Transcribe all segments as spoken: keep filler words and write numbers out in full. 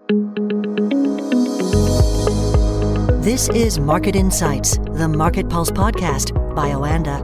This is Market Insights, the Market Pulse podcast by Oanda.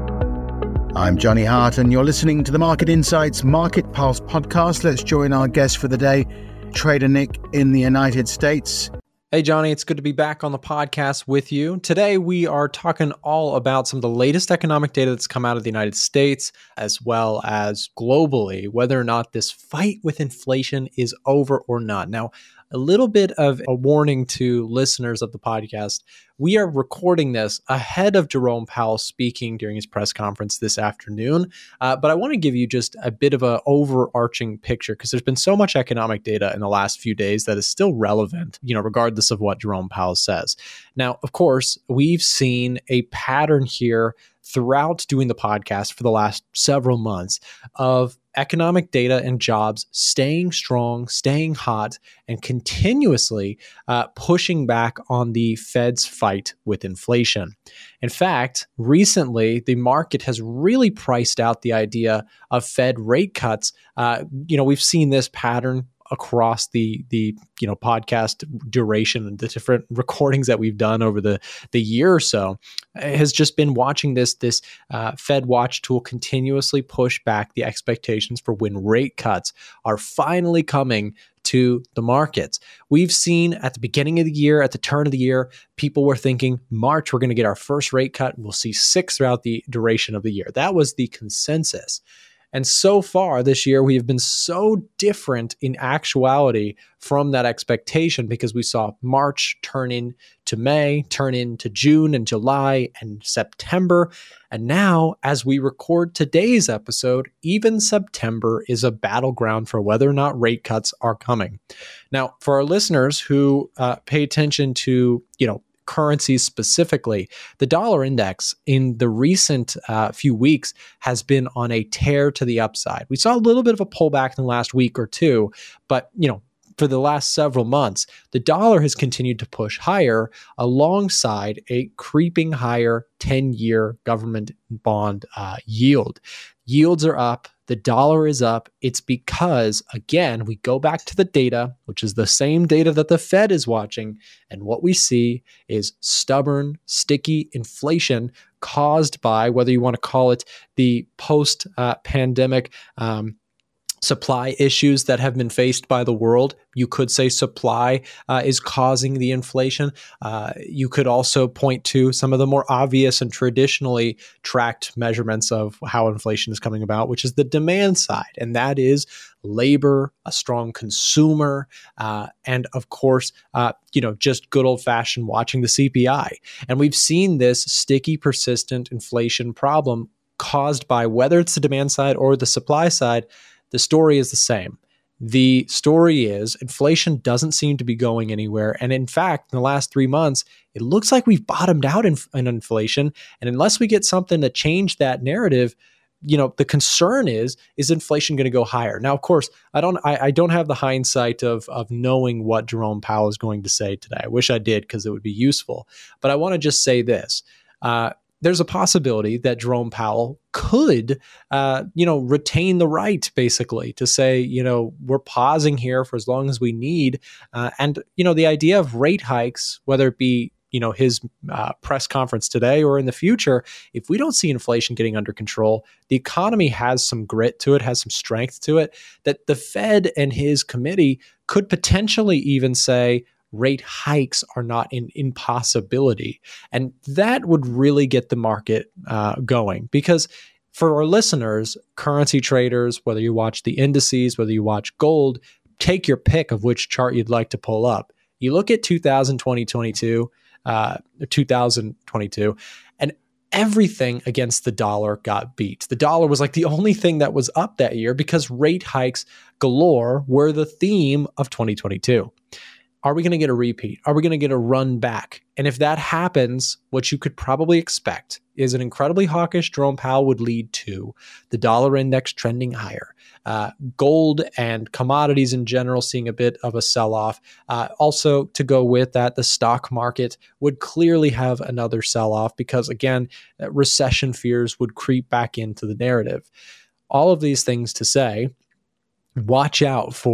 I'm Johnny Hart, and you're listening to the Market Insights Market Pulse podcast. Let's join our guest for the day, Trader Nick in the United States. Hey, Johnny, it's good to be back on the podcast with you. Today, we are talking all about some of the latest economic data that's come out of the United States, as well as globally, whether or not this fight with inflation is over or not. Now, a little bit of a warning to listeners of the podcast. We are recording this ahead of Jerome Powell speaking during his press conference this afternoon. Uh, but I want to give you just a bit of an overarching picture because there's been so much economic data in the last few days that is still relevant, you know, regardless of what Jerome Powell says. Now, of course, we've seen a pattern here throughout doing the podcast for the last several months of economic data and jobs staying strong, staying hot, and continuously uh, pushing back on the Fed's fight with inflation. In fact, recently, the market has really priced out the idea of Fed rate cuts. Uh, you know, we've seen this pattern across the the you know podcast duration and the different recordings that we've done over the the year or so has just been watching this this uh, Fed Watch tool continuously push back the expectations for when rate cuts are finally coming to the markets. We've seen at the beginning of the year, at the turn of the year, people were thinking March, we're going to get our first rate cut. We'll see six throughout the duration of the year. That was the consensus. And so far this year, we have been so different in actuality from that expectation because we saw March turn into May, turn into June and July and September. And now, as we record today's episode, even September is a battleground for whether or not rate cuts are coming. Now, for our listeners who uh, pay attention to, you know, currencies specifically, the dollar index in the recent uh, few weeks has been on a tear to the upside. We saw a little bit of a pullback in the last week or two, but you know, for the last several months, the dollar has continued to push higher alongside a creeping higher ten-year government bond uh, yield. Yields are up. The dollar is up. It's because, again, we go back to the data, which is the same data that the Fed is watching. And what we see is stubborn, sticky inflation caused by, whether you want to call it the post-pandemic um, supply issues that have been faced by the world. You could say supply uh, is causing the inflation. Uh, you could also point to some of the more obvious and traditionally tracked measurements of how inflation is coming about, which is the demand side. And that is labor, a strong consumer, uh, and of course, uh, you know, just good old fashioned watching the C P I. And we've seen this sticky, persistent inflation problem caused by whether it's the demand side or the supply side. The story is the same. The story is inflation doesn't seem to be going anywhere. And in fact, in the last three months, it looks like we've bottomed out in, in inflation. And unless we get something to change that narrative, you know, the concern is, is inflation going to go higher? Now, of course, I don't I, I don't have the hindsight of, of knowing what Jerome Powell is going to say today. I wish I did because it would be useful. But I want to just say this. Uh, There's a possibility that Jerome Powell could, uh, you know, retain the right, basically, to say, you know, we're pausing here for as long as we need. Uh, and, you know, the idea of rate hikes, whether it be, you know, his uh, press conference today or in the future, if we don't see inflation getting under control, the economy has some grit to it, has some strength to it, that the Fed and his committee could potentially even say, rate hikes are not an impossibility. And that would really get the market uh, going because for our listeners, currency traders, whether you watch the indices, whether you watch gold, take your pick of which chart you'd like to pull up. You look at two thousand twenty, twenty-two, uh, two thousand twenty-two, and everything against the dollar got beat. The dollar was like the only thing that was up that year because rate hikes galore were the theme of twenty twenty-two. Are we going to get a repeat? Are we going to get a run back? And if that happens, what you could probably expect is an incredibly hawkish Jerome Powell would lead to the dollar index trending higher. Uh, gold and commodities in general seeing a bit of a sell-off. Uh, also, to go with that, the stock market would clearly have another sell-off because, again, recession fears would creep back into the narrative. All of these things to say, watch out for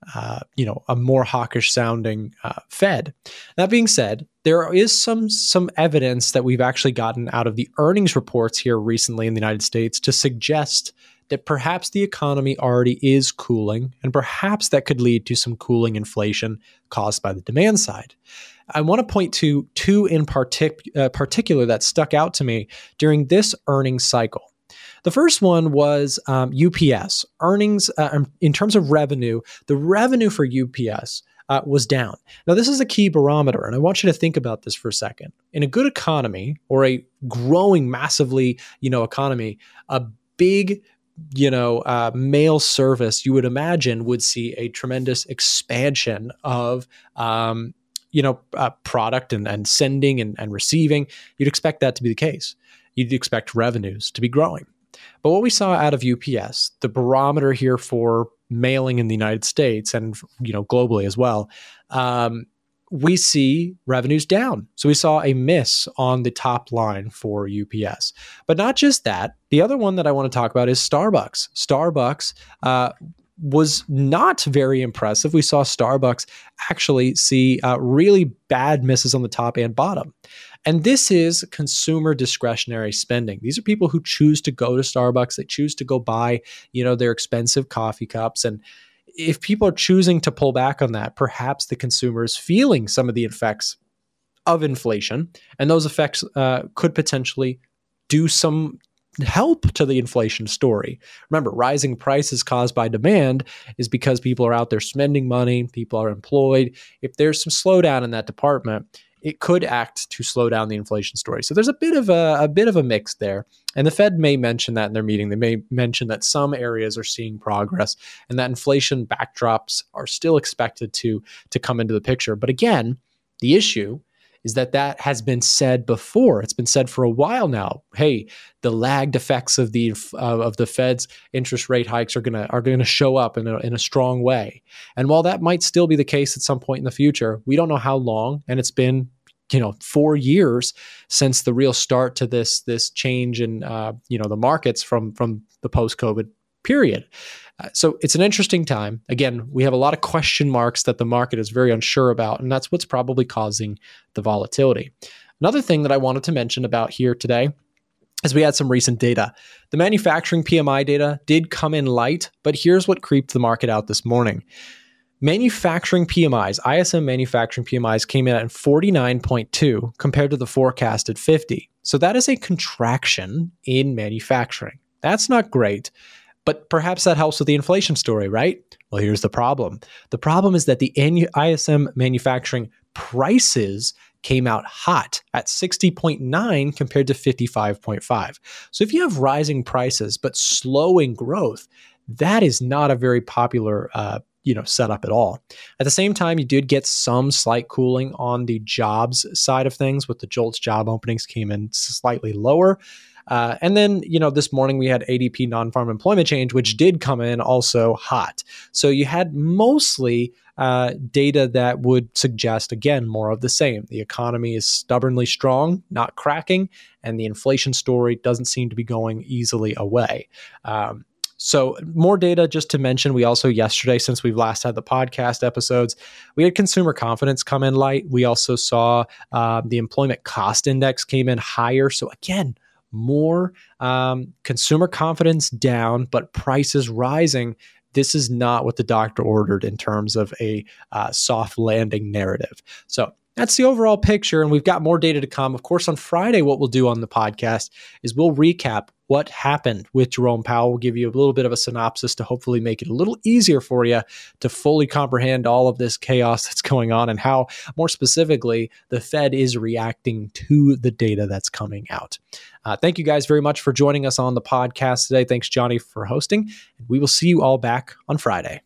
uh, you know, a more hawkish sounding uh, Fed. That being said, there is some some evidence that we've actually gotten out of the earnings reports here recently in the United States to suggest that perhaps the economy already is cooling, and perhaps that could lead to some cooling inflation caused by the demand side. I want to point to two in partic- uh, particular that stuck out to me during this earnings cycle. The first one was um, U P S. Earnings, uh, in terms of revenue, the revenue for U P S uh, was down. Now, this is a key barometer, and I want you to think about this for a second. In a good economy, or a growing massively, you know, economy, a big you know, uh, mail service, you would imagine, would see a tremendous expansion of, um, you know, uh, product and, and sending and, and receiving. You'd expect that to be the case. You'd expect revenues to be growing. But what we saw out of U P S, the barometer here for mailing in the United States and, you know, globally as well, um, we see revenues down. So we saw a miss on the top line for U P S. But not just that. The other one that I want to talk about is Starbucks. Starbucks uh, was not very impressive. We saw Starbucks actually see uh, really bad misses on the top and bottom. And this is consumer discretionary spending. These are people who choose to go to Starbucks. They choose to go buy, you know, their expensive coffee cups. And if people are choosing to pull back on that, perhaps the consumer is feeling some of the effects of inflation, and those effects uh, could potentially do some help to the inflation story. Remember, rising prices caused by demand is because people are out there spending money, people are employed. If there's some slowdown in that department, it could act to slow down the inflation story. So there's a bit of a, a bit of a mix there. And the Fed may mention that in their meeting. They may mention that some areas are seeing progress and that inflation backdrops are still expected to, to come into the picture. But again, the issue is that that has been said before. It's been said for a while now. Hey, the lagged effects of the uh, of the Fed's interest rate hikes are gonna are gonna show up in a in a strong way. And while that might still be the case at some point in the future, we don't know how long. And it's been, you know, four years since the real start to this this change in uh, you know the markets from from the post-COVID period. Uh, so it's an interesting time. Again, we have a lot of question marks that the market is very unsure about, and that's what's probably causing the volatility. Another thing that I wanted to mention about here today is we had some recent data. The manufacturing P M I data did come in light, but here's what creeped the market out this morning. Manufacturing P M Is, I S M manufacturing P M Is came in at forty-nine point two compared to the forecasted fifty. So that is a contraction in manufacturing. That's not great. But perhaps that helps with the inflation story, right? Well, here's the problem. The problem is that the I S M manufacturing prices came out hot at sixty point nine compared to fifty-five point five. So if you have rising prices but slowing growth, that is not a very popular uh, you know, setup at all. At the same time, you did get some slight cooling on the jobs side of things, with the JOLTS job openings came in slightly lower. Uh, and then, you know, this morning we had A D P non-farm employment change, which did come in also hot. So you had mostly uh, data that would suggest, again, more of the same. The economy is stubbornly strong, not cracking, and the inflation story doesn't seem to be going easily away. Um, So more data just to mention. We also yesterday, since we've last had the podcast episodes, we had consumer confidence come in light. We also saw uh, the employment cost index came in higher. So again, more um, consumer confidence down, but prices rising. This is not what the doctor ordered in terms of a uh, soft landing narrative. So that's the overall picture, and we've got more data to come. Of course, on Friday, what we'll do on the podcast is we'll recap what happened with Jerome Powell. We'll give you a little bit of a synopsis to hopefully make it a little easier for you to fully comprehend all of this chaos that's going on and how, more specifically, the Fed is reacting to the data that's coming out. Uh, thank you guys very much for joining us on the podcast today. Thanks, Johnny, for hosting. We will see you all back on Friday.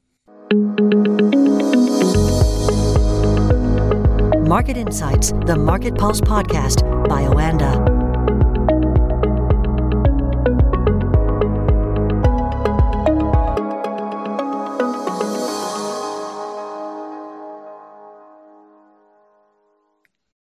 Market Insights, the Market Pulse podcast by Oanda.